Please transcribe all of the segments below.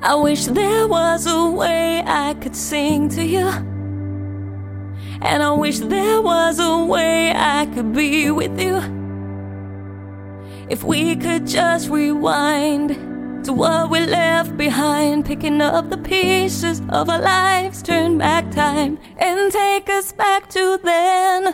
I wish there was a way I could sing to you, and I wish there was a way I could be with you. If we could just rewind to what we left behind, picking up the pieces of our lives, turn back time and take us back to then.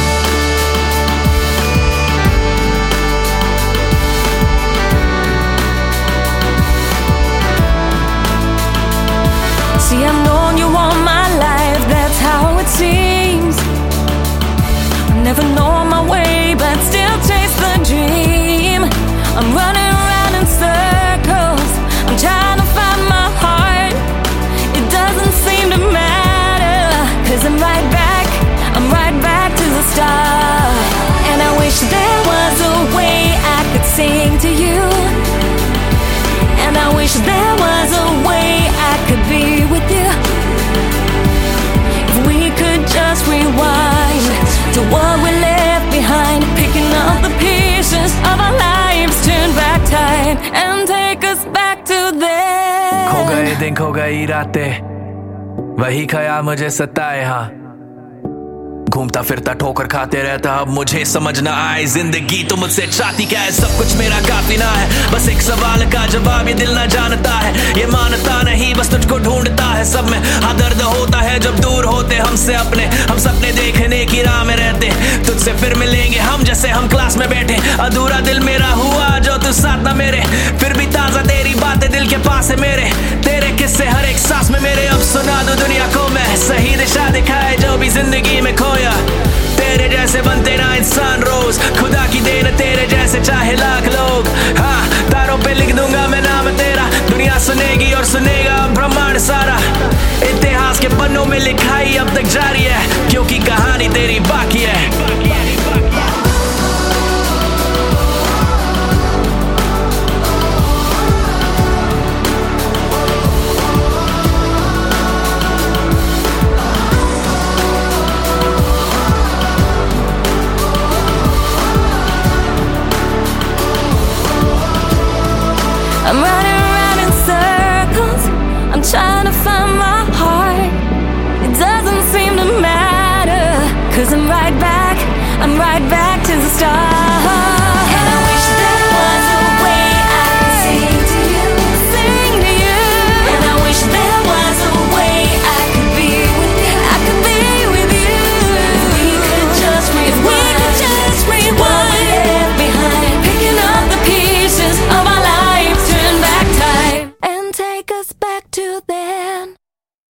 See, I've known you all my life, that's how it seems. I never know my way, but still chase the dream. I'm running around in circles, I'm trying to find my heart. It doesn't seem to matter, 'cause I'm right back to the start. And I wish there was a way I could sing to you, and I wish there was a way I could be with you. If we could just rewind to what we left behind, picking up the pieces of our lives, turn back time and take us back to then. खो गए दिन, खो गई रातें, वही ख्याल मुझे सताए। हाँ, घूमता फिरता ठोकर खाते रहता, अब मुझे समझ ना आए जिंदगी तो मुझसे चाहती क्या है। सब कुछ मेरा काफी ना है, बस एक सवाल का जवाब ये दिल ना जानता है। ये मानता नहीं, बस तुझको ढूंढता है। सब में हाँ दर्द होता है जब दूर होते हमसे अपने। हम सपने देखने की राह में रहते, तुझसे फिर मिलेंगे हम जैसे हम क्लास में बैठे। अधूरा दिल मेरा हुआ जो तू साथ ना मेरे, फिर भी ताजा तेरी बातें दिल के पास है मेरे। तेरे किस्से हर एक सांस में मेरे, अब सुना दो दुनिया को मैं सही दिशा दिखाए जो भी जिंदगी में खोया। तेरे जैसे बनते ना इंसान रोज, खुदा की देन तेरे जैसे चाहे लाख लोग। हाँ, तारों पे लिख दूंगा मैं नाम तेरा, दुनिया सुनेगी और सुनेगा ब्रह्मांड सारा। इतिहास के पन्नों में लिखाई अब तक जारी है, क्योंकि कहानी तेरी बाकी है। I'm running around in circles, I'm trying to find my heart. It doesn't seem to matter, 'cause I'm right back to the start.